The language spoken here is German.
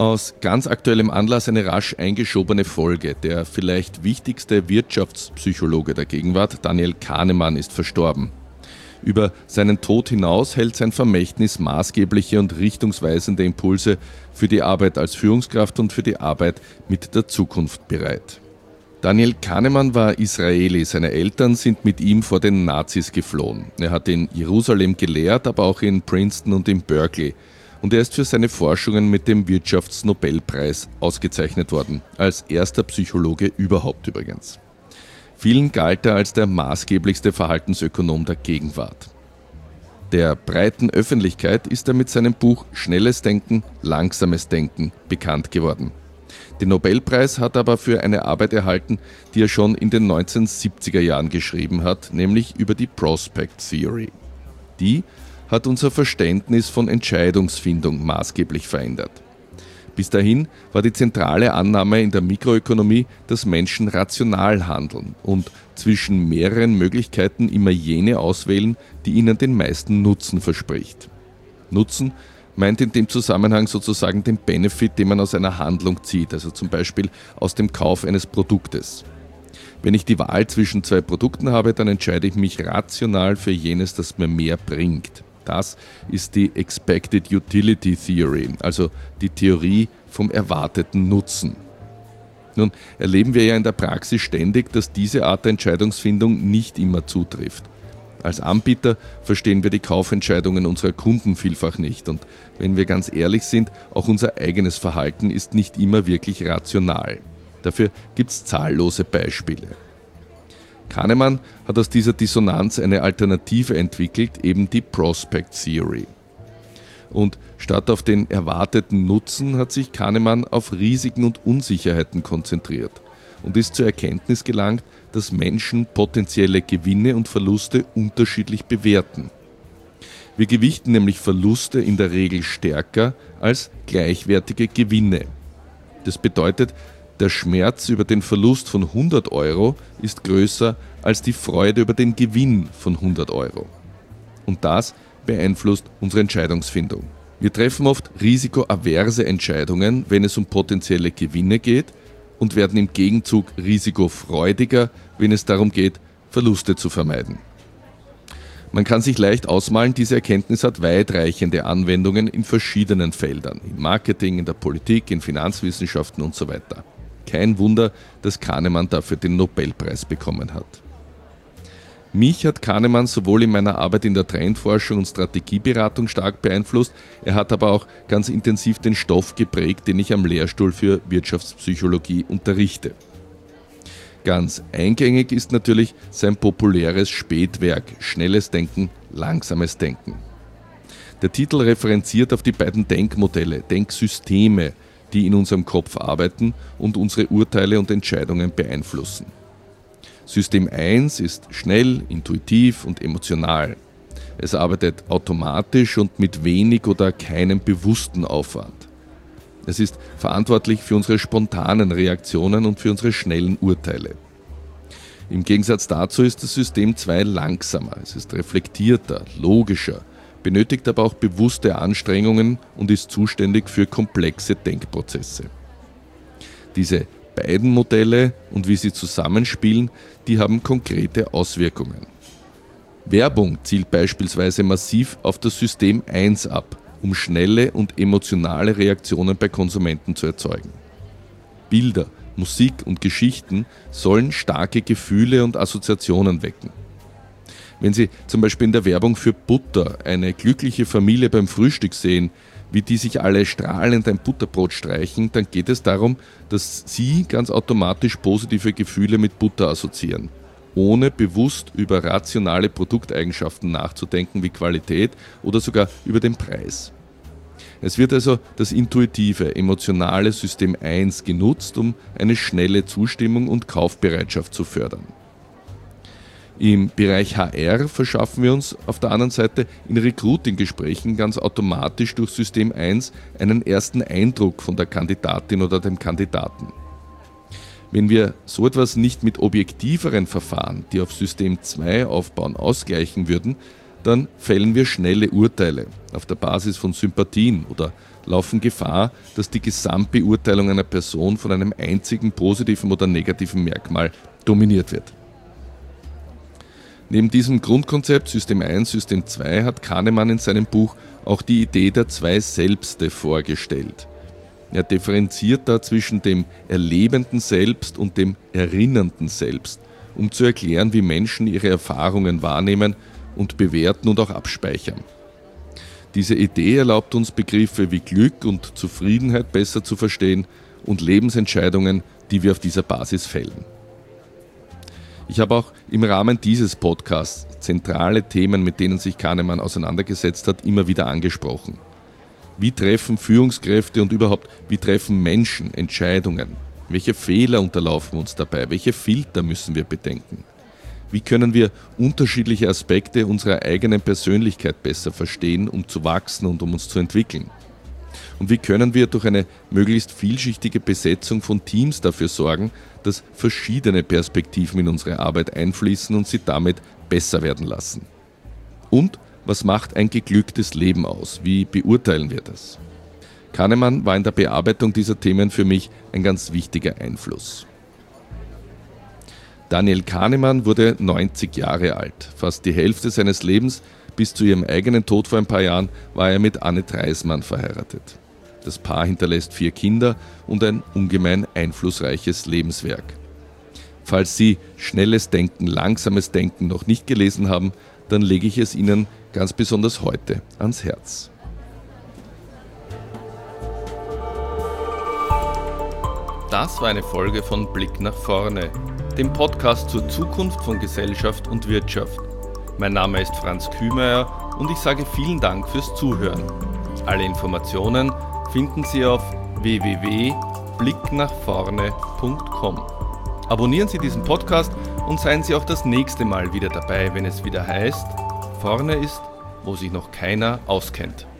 Aus ganz aktuellem Anlass eine rasch eingeschobene Folge. Der vielleicht wichtigste Wirtschaftspsychologe der Gegenwart, Daniel Kahnemann, ist verstorben. Über seinen Tod hinaus hält sein Vermächtnis maßgebliche und richtungsweisende Impulse für die Arbeit als Führungskraft und für die Arbeit mit der Zukunft bereit. Daniel Kahnemann war Israeli. Seine Eltern sind mit ihm vor den Nazis geflohen. Er hat in Jerusalem gelehrt, aber auch in Princeton und in Berkeley. Und er ist für seine Forschungen mit dem Wirtschaftsnobelpreis ausgezeichnet worden, als erster Psychologe überhaupt übrigens. Vielen galt er als der maßgeblichste Verhaltensökonom der Gegenwart. Der breiten Öffentlichkeit ist er mit seinem Buch Schnelles Denken, Langsames Denken bekannt geworden. Den Nobelpreis hat er aber für eine Arbeit erhalten, die er schon in den 1970er Jahren geschrieben hat, nämlich über die Prospect Theory. Die hat unser Verständnis von Entscheidungsfindung maßgeblich verändert. Bis dahin war die zentrale Annahme in der Mikroökonomie, dass Menschen rational handeln und zwischen mehreren Möglichkeiten immer jene auswählen, die ihnen den meisten Nutzen verspricht. Nutzen meint in dem Zusammenhang sozusagen den Benefit, den man aus einer Handlung zieht, also zum Beispiel aus dem Kauf eines Produktes. Wenn ich die Wahl zwischen zwei Produkten habe, dann entscheide ich mich rational für jenes, das mir mehr bringt. Das ist die Expected Utility Theory, also die Theorie vom erwarteten Nutzen. Nun erleben wir ja in der Praxis ständig, dass diese Art der Entscheidungsfindung nicht immer zutrifft. Als Anbieter verstehen wir die Kaufentscheidungen unserer Kunden vielfach nicht und wenn wir ganz ehrlich sind, auch unser eigenes Verhalten ist nicht immer wirklich rational. Dafür gibt es zahllose Beispiele. Kahnemann hat aus dieser Dissonanz eine Alternative entwickelt, eben die Prospect Theory. Und statt auf den erwarteten Nutzen hat sich Kahnemann auf Risiken und Unsicherheiten konzentriert und ist zur Erkenntnis gelangt, dass Menschen potenzielle Gewinne und Verluste unterschiedlich bewerten. Wir gewichten nämlich Verluste in der Regel stärker als gleichwertige Gewinne. Das bedeutet, der Schmerz über den Verlust von 100 Euro ist größer als die Freude über den Gewinn von 100 Euro. Und das beeinflusst unsere Entscheidungsfindung. Wir treffen oft risikoaverse Entscheidungen, wenn es um potenzielle Gewinne geht, und werden im Gegenzug risikofreudiger, wenn es darum geht, Verluste zu vermeiden. Man kann sich leicht ausmalen, diese Erkenntnis hat weitreichende Anwendungen in verschiedenen Feldern, im Marketing, in der Politik, in Finanzwissenschaften und so weiter. Kein Wunder, dass Kahnemann dafür den Nobelpreis bekommen hat. Mich hat Kahnemann sowohl in meiner Arbeit in der Trendforschung und Strategieberatung stark beeinflusst, er hat aber auch ganz intensiv den Stoff geprägt, den ich am Lehrstuhl für Wirtschaftspsychologie unterrichte. Ganz eingängig ist natürlich sein populäres Spätwerk Schnelles Denken, Langsames Denken. Der Titel referenziert auf die beiden Denkmodelle, Denksysteme, die in unserem Kopf arbeiten und unsere Urteile und Entscheidungen beeinflussen. System 1 ist schnell, intuitiv und emotional. Es arbeitet automatisch und mit wenig oder keinem bewussten Aufwand. Es ist verantwortlich für unsere spontanen Reaktionen und für unsere schnellen Urteile. Im Gegensatz dazu ist das System 2 langsamer. Es ist reflektierter, logischer, benötigt aber auch bewusste Anstrengungen und ist zuständig für komplexe Denkprozesse. Diese beiden Modelle und wie sie zusammenspielen, die haben konkrete Auswirkungen. Werbung zielt beispielsweise massiv auf das System 1 ab, um schnelle und emotionale Reaktionen bei Konsumenten zu erzeugen. Bilder, Musik und Geschichten sollen starke Gefühle und Assoziationen wecken. Wenn Sie zum Beispiel in der Werbung für Butter eine glückliche Familie beim Frühstück sehen, wie die sich alle strahlend ein Butterbrot streichen, dann geht es darum, dass Sie ganz automatisch positive Gefühle mit Butter assoziieren, ohne bewusst über rationale Produkteigenschaften nachzudenken wie Qualität oder sogar über den Preis. Es wird also das intuitive, emotionale System 1 genutzt, um eine schnelle Zustimmung und Kaufbereitschaft zu fördern. Im Bereich HR verschaffen wir uns auf der anderen Seite in Recruiting-Gesprächen ganz automatisch durch System 1 einen ersten Eindruck von der Kandidatin oder dem Kandidaten. Wenn wir so etwas nicht mit objektiveren Verfahren, die auf System 2 aufbauen, ausgleichen würden, dann fällen wir schnelle Urteile auf der Basis von Sympathien oder laufen Gefahr, dass die Gesamtbeurteilung einer Person von einem einzigen positiven oder negativen Merkmal dominiert wird. Neben diesem Grundkonzept System 1, System 2 hat Kahnemann in seinem Buch auch die Idee der zwei Selbste vorgestellt. Er differenziert da zwischen dem erlebenden Selbst und dem erinnernden Selbst, um zu erklären, wie Menschen ihre Erfahrungen wahrnehmen und bewerten und auch abspeichern. Diese Idee erlaubt uns, Begriffe wie Glück und Zufriedenheit besser zu verstehen und Lebensentscheidungen, die wir auf dieser Basis fällen. Ich habe auch im Rahmen dieses Podcasts zentrale Themen, mit denen sich Kahnemann auseinandergesetzt hat, immer wieder angesprochen. Wie treffen Führungskräfte und überhaupt, wie treffen Menschen Entscheidungen? Welche Fehler unterlaufen uns dabei? Welche Filter müssen wir bedenken? Wie können wir unterschiedliche Aspekte unserer eigenen Persönlichkeit besser verstehen, um zu wachsen und um uns zu entwickeln? Und wie können wir durch eine möglichst vielschichtige Besetzung von Teams dafür sorgen, dass verschiedene Perspektiven in unsere Arbeit einfließen und sie damit besser werden lassen? Und was macht ein geglücktes Leben aus? Wie beurteilen wir das? Kahnemann war in der Bearbeitung dieser Themen für mich ein ganz wichtiger Einfluss. Daniel Kahnemann wurde 90 Jahre alt. Fast die Hälfte seines Lebens, bis zu ihrem eigenen Tod vor ein paar Jahren, war er mit Anne Treismann verheiratet. Das Paar hinterlässt 4 Kinder und ein ungemein einflussreiches Lebenswerk. Falls Sie Schnelles Denken, Langsames Denken noch nicht gelesen haben, dann lege ich es Ihnen ganz besonders heute ans Herz. Das war eine Folge von Blick nach vorne, dem Podcast zur Zukunft von Gesellschaft und Wirtschaft. Mein Name ist Franz Kühmeier und ich sage vielen Dank fürs Zuhören. Alle Informationen finden Sie auf www.blicknachvorne.com. Abonnieren Sie diesen Podcast und seien Sie auch das nächste Mal wieder dabei, wenn es wieder heißt, vorne ist, wo sich noch keiner auskennt.